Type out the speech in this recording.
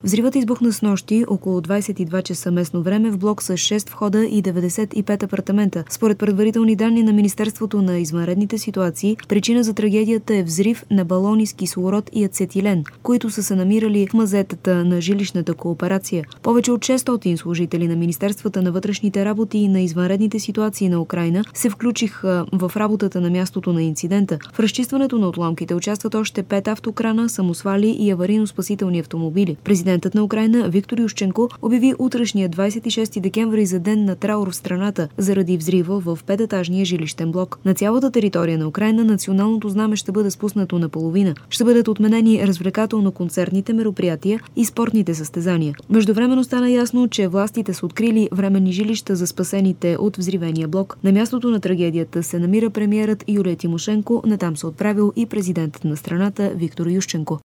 Взривът избухна снощи около 22 часа местно време в блок с 6 входа и 95 апартамента. Според предварителни данни на Министерството на извънредните ситуации, причина за трагедията е взрив на балони с кислород и ацетилен, които са се намирали в мазетата на жилищната кооперация. Повече от 600 служители на Министерствата на вътрешните работи и на извънредните ситуации на Украйна се включиха в работата на мястото на инцидента. В разчистването на отломките участват още 5 автокрана, самосвали и аварийно-спасителни автомобили. Президентът на Украйна Виктор Ющенко обяви утрешния 26 декември за ден на траур в страната заради взрива в 5-етажния жилищен блок. На цялата територия на Украйна националното знаме ще бъде спуснато наполовина. Ще бъдат отменени развлекателно-концертните мероприятия и спортните състезания. Междувременно стана ясно, че властите са открили временни жилища за спасените от взривения блок. На мястото на трагедията се намира премиерът Юлия Тимошенко, натам се отправил и президентът на страната Виктор Ющенко.